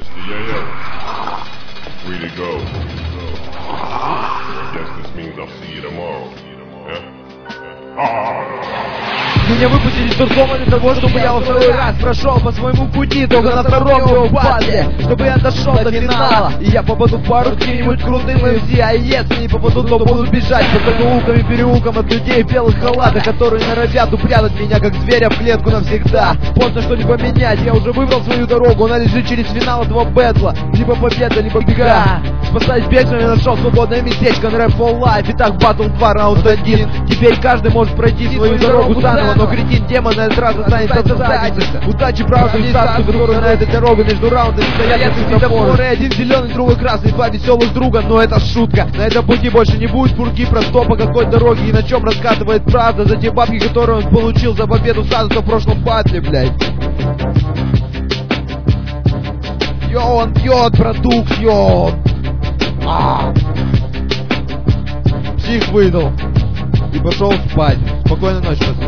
Way to go. Guess this means I'll see you tomorrow. Меня выпустили с дома для того, чтобы я во второй раз прошел по своему пути, только на втором его падле, чтобы я дошел до финала. И я попаду в пару каким-нибудь крутым MC, а если не попаду, то буду бежать по закоулкам и переулкам от людей в белых халатах, которые норовят упрятать меня как зверя в клетку навсегда. Поздно что-либо менять, я уже выбрал свою дорогу, она лежит через финал этого бэтла. Либо победа, либо бега. Спасаясь бегством, я нашел свободное местечко на Rap for Life. Итак, Battle 2, раунд 1. Теперь каждый может пройти свою дорогу заново, но кретин демон на этот раз останется в заднице. Удачи, правда, и статусу, которые на этой дороге между раундами стоят светофоры. Один зеленый, другой красный, два веселых друга, но это шутка. На этом пути больше не будет фурки, просто по какой дороге и на чем раскатывает правда за те бабки, которые он получил за победу статуса в прошлом батле, блядь. Йо, он пьет продукт, йо. Псих выдал и пошел спать. Спокойной ночи, пацаны.